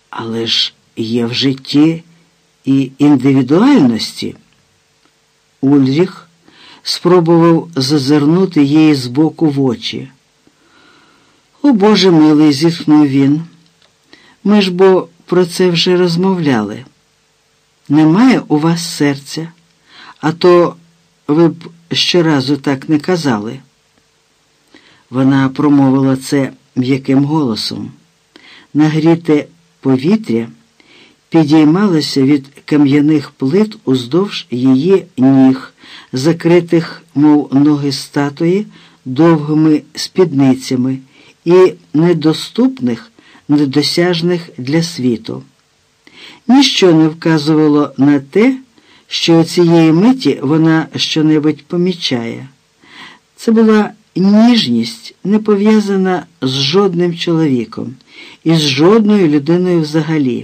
Але ж є в житті і індивідуальності. Ульріх спробував зазирнути їй збоку в очі. «О, Боже милий», – зітхнув він, – «ми ж бо про це вже розмовляли. Немає у вас серця, а то ви б щоразу так не казали». Вона промовила це м'яким голосом. Нагріте повітря підіймалося від кам'яних плит уздовж її ніг, закритих, мов ноги статуї, довгими спідницями і недоступних, недосяжних для світу. Ніщо не вказувало на те, що цієї миті вона щонебудь помічає. Це була ніжність, не пов'язана з жодним чоловіком і з жодною людиною взагалі.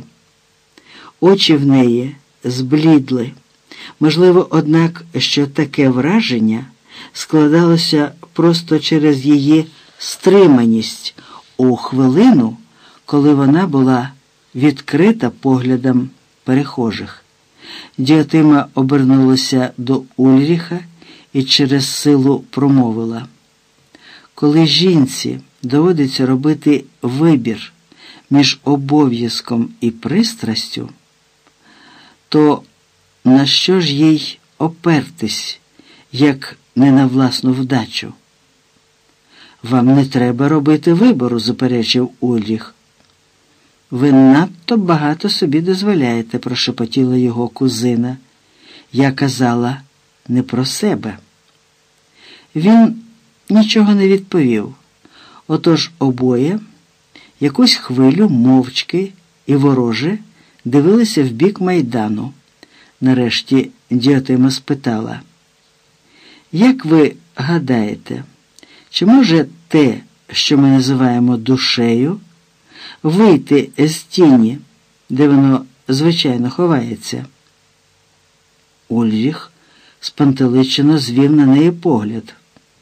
Очі в неї зблідли. Можливо, однак, що таке враження складалося просто через її стриманість у хвилину, коли вона була відкрита поглядом перехожих. Діотима обернулася до Ульріха і через силу промовила: «Коли жінці доводиться робити вибір між обов'язком і пристрастю, то на що ж їй опертись, як не на власну вдачу?» «Вам не треба робити вибору», – заперечив Ульріх. «Ви надто багато собі дозволяєте», – прошепотіла його кузина. «Я казала не про себе». Він нічого не відповів. Отож обоє якусь хвилю мовчки і вороже дивилися в бік майдану. Нарешті Діотима спитала: «Як ви гадаєте, чи може те, що ми називаємо душею, вийти з тіні, де воно звичайно ховається?» Ульріх спантеличено звів на неї погляд.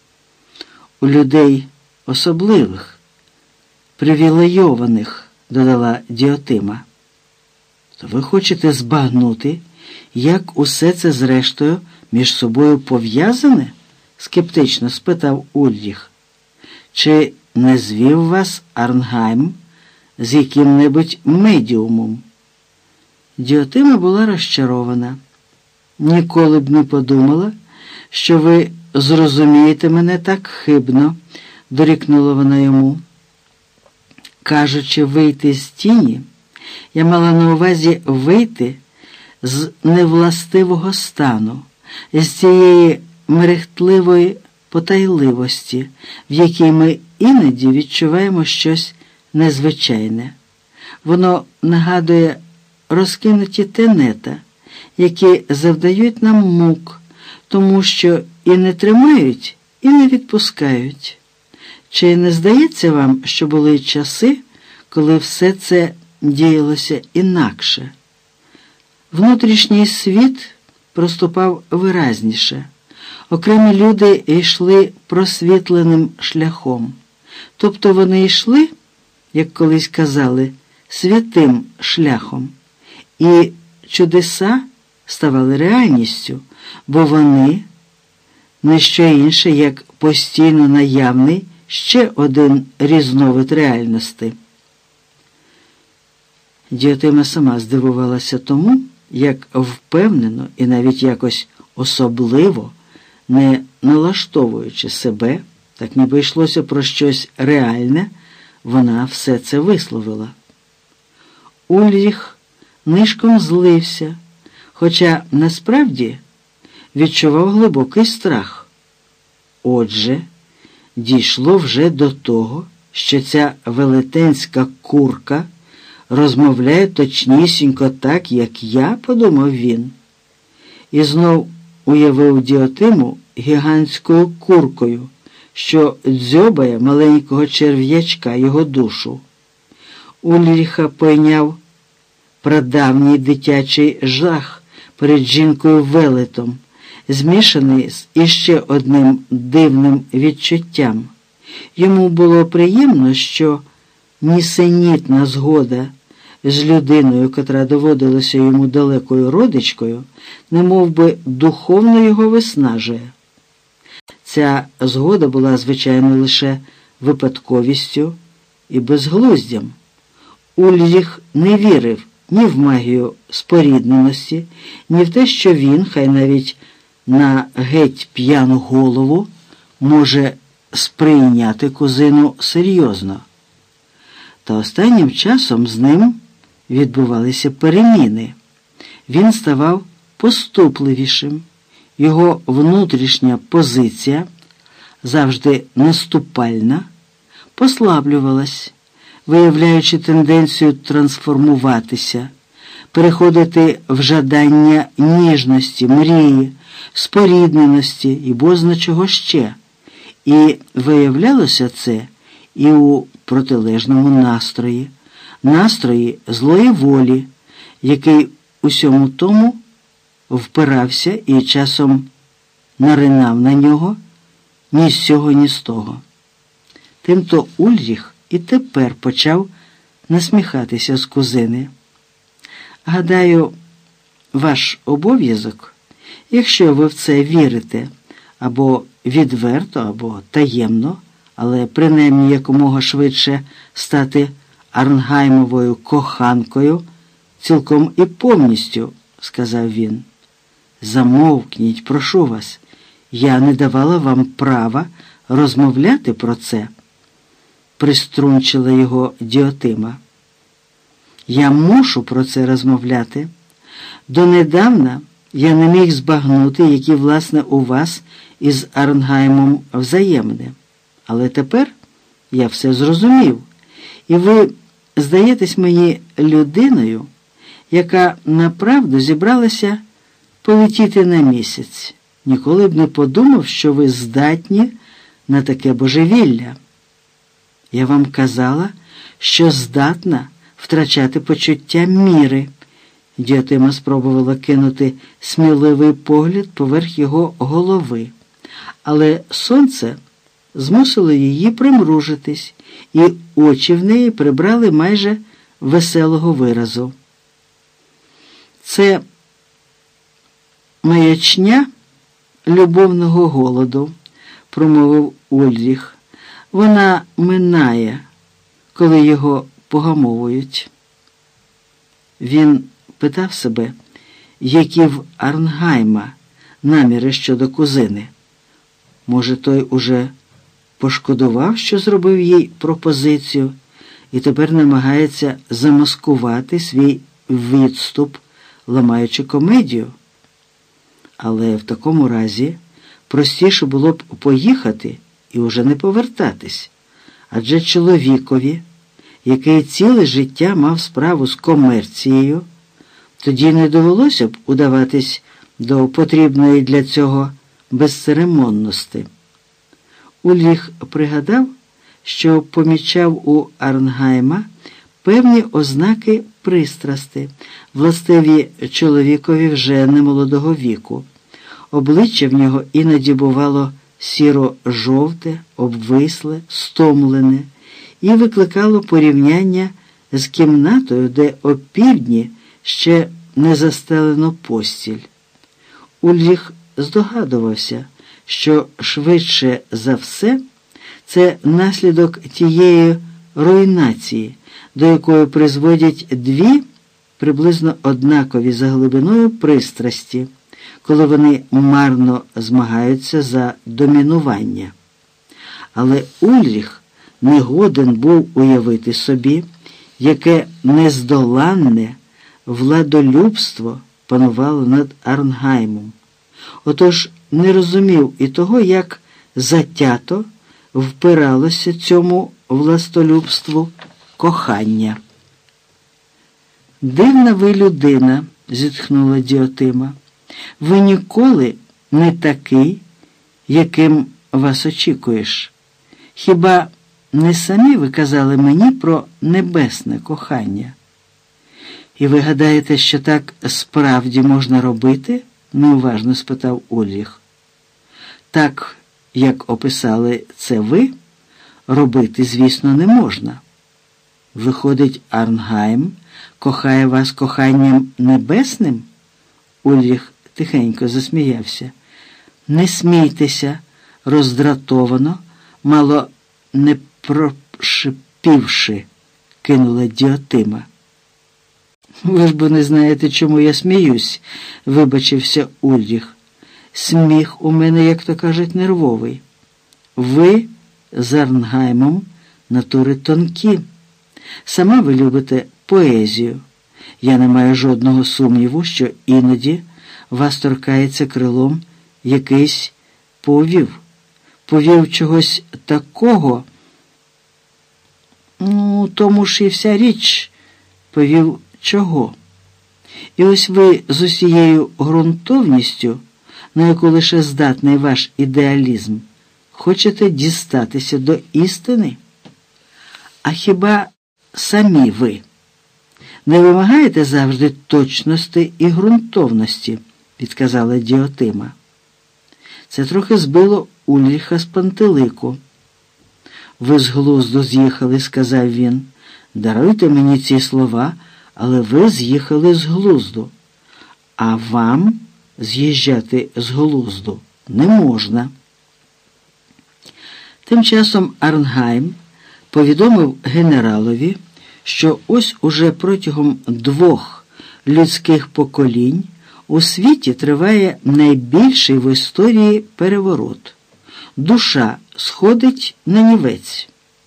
«У людей особливих, привілейованих», – додала Діотима. «То ви хочете збагнути, як усе це зрештою між собою пов'язане?» – скептично спитав Ульріх. «Чи не звів вас Арнгайм з яким-небудь медіумом?» Діотима була розчарована. «Ніколи б не подумала, що ви зрозумієте мене так хибно», – дорікнула вона йому. «Кажучи, вийти з тіні, я мала на увазі вийти з невластивого стану, з цієї мерехтливої потайливості, в якій ми іноді відчуваємо щось незвичайне. Воно нагадує розкинуті тенета, які завдають нам мук, тому що і не тримають, і не відпускають. Чи не здається вам, що були часи, коли все це діялося інакше? Внутрішній світ проступав виразніше. Окремі люди йшли просвітленим шляхом. Тобто вони йшли, як колись казали, святим шляхом. І чудеса ставали реальністю, бо вони не що інше, як постійно наявний ще один різновид реальності. Діотима сама здивувалася тому, як впевнено і навіть якось особливо, не налаштовуючи себе, так ніби йшлося про щось реальне, вона все це висловила. Ульріх нишком злився, хоча насправді відчував глибокий страх. Отже, дійшло вже до того, що ця велетенська курка розмовляє точнісінько так, як я, подумав він. І знов уявив Діотиму гігантською куркою, що дзьобає маленького черв'ячка, його душу. Ульріха пойняв прадавній дитячий жах перед жінкою-велетом, змішаний з іще одним дивним відчуттям. Йому було приємно, що нісенітна згода з людиною, котра доводилася йому далекою родичкою, немов би духовно його виснажує. Ця згода була, звичайно, лише випадковістю і безглуздям. Ульріх не вірив ні в магію спорідненості, ні в те, що він, хай навіть на геть п'яну голову, може сприйняти кузину серйозно. Та останнім часом з ним відбувалися переміни. Він ставав поступливішим, його внутрішня позиція, завжди наступальна, послаблювалась, виявляючи тенденцію трансформуватися, переходити в жадання ніжності, мрії, спорідненості і бозна чого ще. І виявлялося це і у протилежному настрої злої волі, який усьому тому впирався і часом наринав на нього ні з цього, ні з того. Тимто Ульріх і тепер почав насміхатися з кузини. Гадаю, ваш обов'язок, якщо ви в це вірите, або відверто, або таємно, але принаймні якомога швидше стати Арнгаймовою коханкою, цілком і повністю, сказав він. Замовкніть, прошу вас, я не давала вам права розмовляти про це, приструнчила його Діотима. Я мушу про це розмовляти. Донедавна я не міг збагнути, які, власне, у вас із Арнгаймом взаємне. Але тепер я все зрозумів. І ви здаєтесь мені людиною, яка направду зібралася полетіти на місяць. Ніколи б не подумав, що ви здатні на таке божевілля. Я вам казала, що здатна втрачати почуття міри. Діотима спробувала кинути сміливий погляд поверх його голови, але сонце змусило її примружитись, і очі в неї прибрали майже веселого виразу. Це маячня любовного голоду, промовив Ульріх. Вона минає, коли його погамовують. Він питав себе, які в Арнгайма наміри щодо кузини. Може, той уже пошкодував, що зробив їй пропозицію, і тепер намагається замаскувати свій відступ, ламаючи комедію. Але в такому разі простіше було б поїхати і уже не повертатись. Адже чоловікові, який ціле життя мав справу з комерцією, тоді не довелося б удаватись до потрібної для цього безцеремонності. Ульріх пригадав, що помічав у Арнгайма певні ознаки пристрасти, властиві чоловікові вже немолодого віку. Обличчя в нього іноді бувало сіро-жовте, обвисле, стомлене і викликало порівняння з кімнатою, де опівдні ще не застелено постіль. Ульріх здогадувався, що швидше за все це наслідок тієї руйнації, до якої призводять дві приблизно однакові за глибиною пристрасті, коли вони марно змагаються за домінування. Але Ульріх не годен був уявити собі, яке нездоланне владолюбство панувало над Арнгаймом. Отож не розумів і того, як затято впиралося цьому властолюбству кохання. «Дивна ви людина», – зітхнула Діотима. «Ви ніколи не такий, яким вас очікуєш. Хіба не самі ви казали мені про небесне кохання? І ви гадаєте, що так справді можна робити?» – неуважно спитав Ульріх. «Так, як описали це ви, робити, звісно, не можна. Виходить, Арнгайм кохає вас коханням небесним? Ульріх тихенько засміявся. Не смійтеся, роздратовано, мало не прошипівши, кинула Діотима. Ви ж бо не знаєте, чому я сміюсь, вибачився Ульріх. Сміх у мене, як то кажуть, нервовий. Ви з Арнгаймом натури тонкі. Сама ви любите поезію. Я не маю жодного сумніву, що іноді вас торкається крилом якийсь повів. Повів чогось такого. Тому ж і вся річ. Повів чого? І ось ви з усією ґрунтовністю, на яку лише здатний ваш ідеалізм, хочете дістатися до істини? А хіба самі ви не вимагаєте завжди точності і ґрунтовності, підказала Діотима. Це трохи збило Ульріха з пантелику. Ви з глузду з'їхали, сказав він. Даруйте мені ці слова, але ви з'їхали з глузду. А вам з'їжджати з глузду не можна. Тим часом Арнгайм повідомив генералові, що ось уже протягом 2 людських поколінь у світі триває найбільший в історії переворот. Душа сходить на нівець.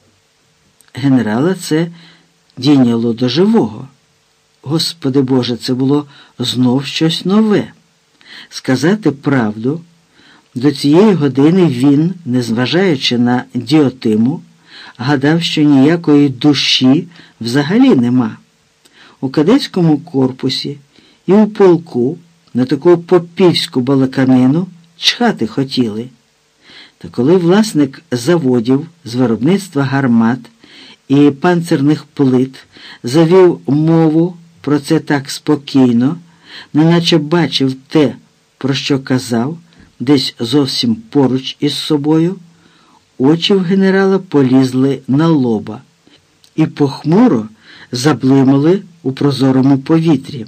Генерала це дійняло до живого. Господи Боже, це було знов щось нове. Сказати правду, до цієї години він, незважаючи на Діотиму, гадав, що ніякої душі взагалі нема. У кадетському корпусі і у полку на таку попівську балаканину чхати хотіли. Та коли власник заводів з виробництва гармат і панцирних плит завів мову про це так спокійно, неначе бачив те, про що казав, десь зовсім поруч із собою, очі в генерала полізли на лоба і похмуро заблимали у прозорому повітрі.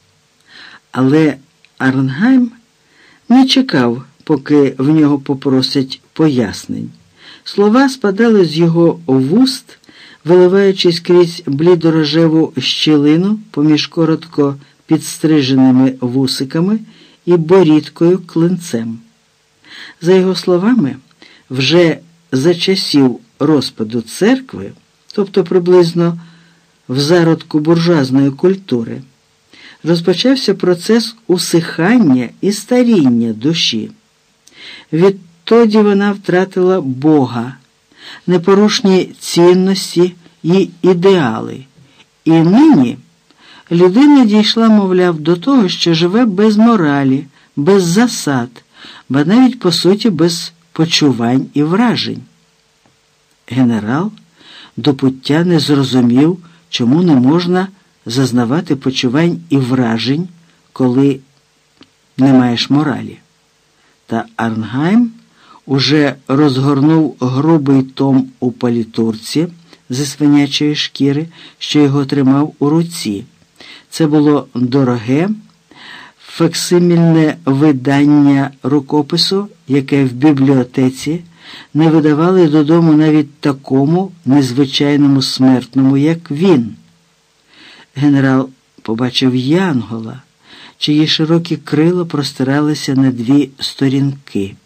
Але Арнгайм не чекав, поки в нього попросять пояснень. Слова спадали з його вуст, виливаючись крізь блідорожеву щілину поміж коротко підстриженими вусиками і борідкою клинцем. За його словами, вже за часів розпаду церкви, тобто приблизно в зародку буржуазної культури, розпочався процес усихання і старіння душі. Відтоді вона втратила Бога, непорушні цінності і ідеали. І нині людина дійшла, мовляв, до того, що живе без моралі, без засад, ба навіть, по суті, без почувань і вражень. Генерал до пуття не зрозумів, чому не можна зазнавати почувань і вражень, коли не маєш моралі. Та Арнгайм уже розгорнув грубий том у палітурці зі свинячої шкіри, що його тримав у руці. Це було дороге, факсимільне видання рукопису, яке в бібліотеці не видавали додому навіть такому незвичайному смертному, як він. Генерал побачив янгола, чиї широкі крила простиралися на 2 сторінки.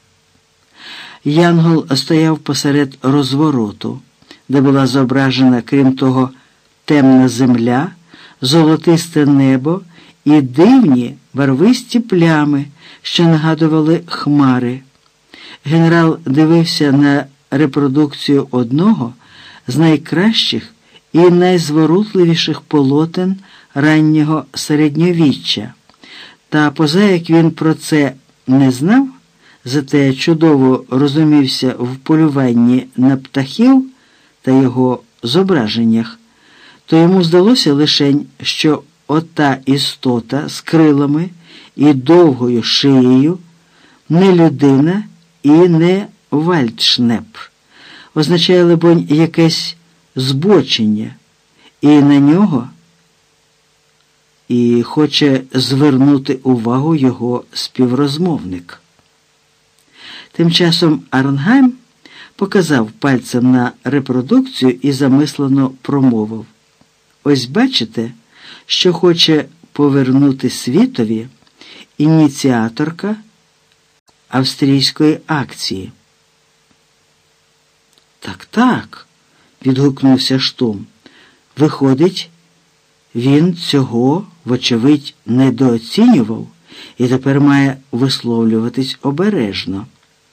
Янгол стояв посеред розвороту, де була зображена, крім того, темна земля, золотисте небо і дивні барвисті плями, що нагадували хмари. Генерал дивився на репродукцію одного з найкращих і найзворутливіших полотен раннього середньовіччя. Та позаяк він про це не знав, зате чудово розумівся в полюванні на птахів та його зображеннях, то йому здалося лишень, що ота істота з крилами і довгою шиєю не людина і не вальдшнеп. Означає, либонь, якесь збочення, і на нього і хоче звернути увагу його співрозмовник. Тим часом Арнгайм показав пальцем на репродукцію і замислено промовив: «Ось бачите, що хоче повернути світові ініціаторка австрійської акції». «Так», – відгукнувся Штум. «Виходить, він цього, вочевидь, недооцінював і тепер має висловлюватись обережно».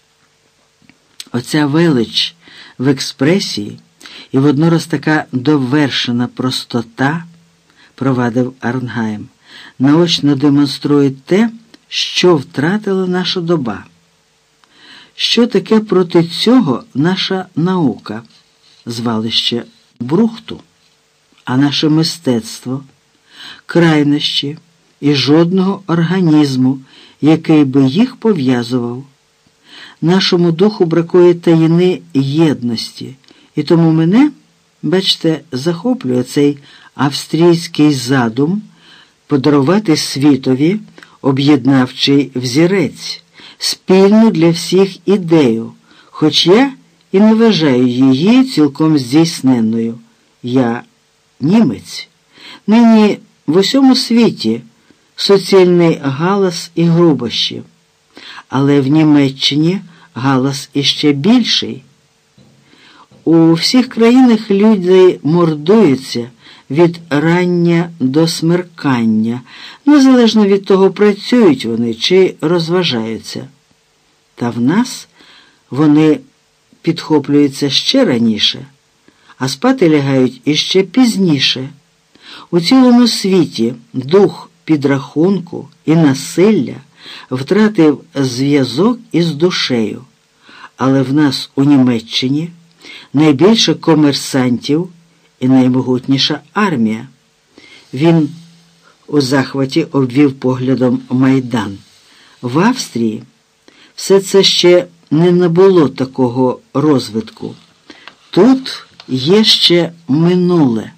Оця велич в експресії і воднораз така довершена простота, провадив Арнгайм, наочно демонструє те, що втратила наша доба. Що таке проти цього наша наука, звалище брухту, а наше мистецтво, крайнощі і жодного організму, який би їх пов'язував. Нашому духу бракує таїни єдності, і тому мене, бачите, захоплює цей австрійський задум подарувати світові об'єднавчий взірець, спільну для всіх ідею, хоч я і не вважаю її цілком здійсненною. Я німець. Нині в усьому світі суцільний галас і грубощі. Але в Німеччині галас іще більший. У всіх країнах люди мордуються від рання до смеркання, незалежно від того, працюють вони чи розважаються. Та в нас вони підхоплюються ще раніше, а спати лягають іще пізніше. У цілому світі дух підрахунку і насилля втратив зв'язок із душею, але в нас у Німеччині найбільше комерсантів і наймогутніша армія. Він у захваті обвів поглядом Майдан. В Австрії все це ще не набуло такого розвитку. Тут є ще минуле.